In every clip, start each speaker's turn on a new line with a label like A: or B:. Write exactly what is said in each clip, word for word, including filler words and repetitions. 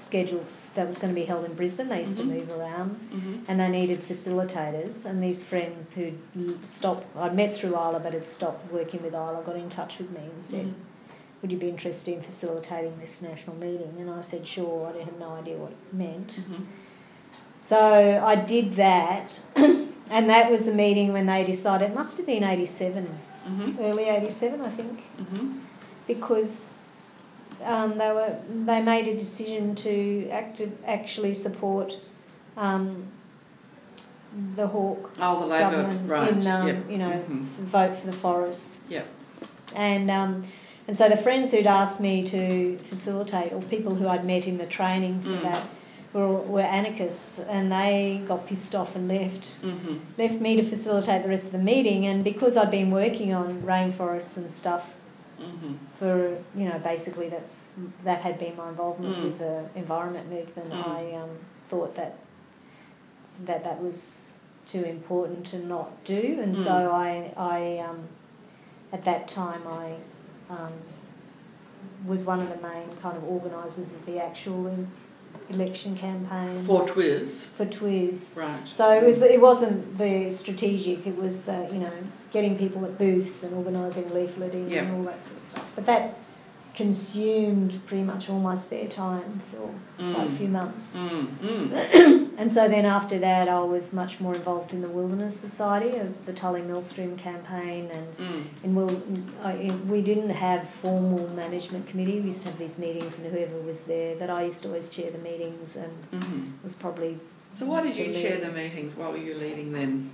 A: scheduled, that was going to be held in Brisbane. They used mm-hmm. to move around
B: mm-hmm.
A: and they needed facilitators, and these friends who'd stopped, I'd met through Isla but had stopped working with Isla, got in touch with me and said, mm-hmm. would you be interested in facilitating this national meeting? And I said, sure. I had no idea what it meant.
B: Mm-hmm.
A: So I did that, and that was the meeting when they decided, it must have been eighty-seven,
B: mm-hmm.
A: early eighty-seven, I think,
B: mm-hmm.
A: because um, they were they made a decision to act, actually support um, the Hawke
B: oh, the Labor,
A: government
B: right.
A: in, um,
B: yep.
A: you know,
B: mm-hmm.
A: vote for the forests.
B: Yep.
A: And um, and so the friends who'd asked me to facilitate, or people who I'd met in the training for
B: mm.
A: that, were, were anarchists, and they got pissed off and left
B: mm-hmm.
A: left me to facilitate the rest of the meeting. And because I'd been working on rainforests and stuff
B: mm-hmm.
A: for, you know, basically that's that had been my involvement
B: mm.
A: with the environment movement,
B: mm.
A: I um, thought that that that was too important to not do, and
B: mm.
A: so I, I um, at that time I um, was one of the main kind of organisers of the actual in, election campaign
B: for Twiz.
A: For Twiz,
B: right?
A: So it was. It wasn't the strategic. It was the, you know, getting people at booths and organising leafleting
B: yep.
A: and all that sort of stuff. But that consumed pretty much all my spare time for
B: mm.
A: quite a few months.
B: Mm. Mm.
A: And so then after that, I was much more involved in the Wilderness Society. It was the Tully Millstream campaign, and
B: mm.
A: in Wil- I, in, we didn't have formal management committee. We used to have these meetings, and whoever was there. But I used to always chair the meetings, and
B: mm-hmm.
A: was probably.
B: So why did you chair the meetings? What were you leading then?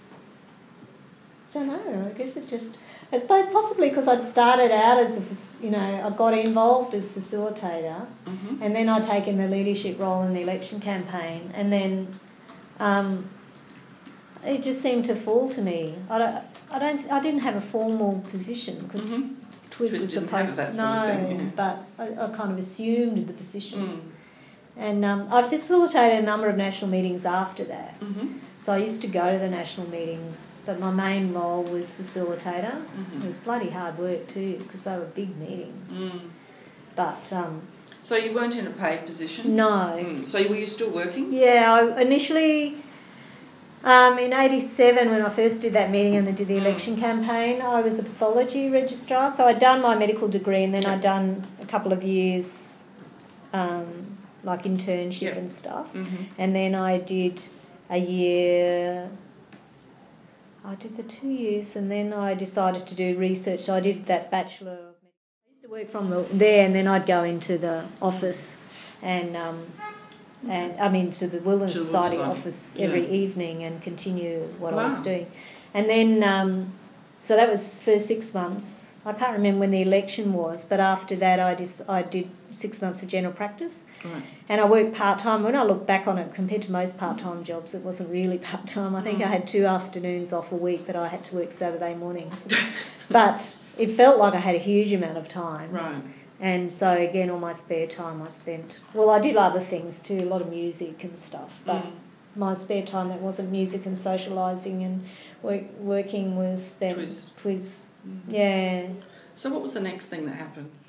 A: I don't know. I guess it just. I suppose possibly because I'd started out as a, you know, I got involved as facilitator,
B: mm-hmm.
A: and then I'd taken the leadership role in the election campaign, and then um, it just seemed to fall to me. I don't, I don't, I didn't have a formal position because
B: mm-hmm.
A: Twiz was supposed
B: to.
A: No,
B: sort of thing, yeah.
A: but I, I kind of assumed the position,
B: mm.
A: and um, I facilitated a number of national meetings after that.
B: Mm-hmm.
A: So I used to go to the national meetings. But my main role was facilitator.
B: Mm-hmm.
A: It was bloody hard work too, because they were big meetings.
B: Mm.
A: But um,
B: so you weren't in a paid position?
A: No.
B: Mm. So were you still working?
A: Yeah, I initially um, in eighty-seven when I first did that meeting and I did the election mm. campaign, I was a pathology registrar. So I'd done my medical degree, and then yep. I'd done a couple of years um, like internship
B: yep.
A: and stuff,
B: mm-hmm.
A: and then I did a year. I did the two years, and then I decided to do research. So I did that bachelor. I used to work from the, there, and then I'd go into the office, and um, and I mean to the Wilderness
B: to the
A: Society
B: Society.
A: office
B: yeah.
A: every evening and continue what
B: wow.
A: I was doing, and then um, so that was for six months. I can't remember when the election was, but after that, I just I did six months of general practice.
B: Right.
A: And I worked part-time. When I look back on it, compared to most part-time jobs, it wasn't really part-time. I think mm. I had two afternoons off a week that I had to work Saturday mornings. But it felt like I had a huge amount of time.
B: Right.
A: And so, again, all my spare time I spent... Well, I did other things too, a lot of music and stuff. But
B: mm.
A: my spare time that wasn't music and socialising and work, working was spent...
B: Twiz.
A: Twiz.
B: Mm.
A: Yeah.
B: So what was the next thing that happened?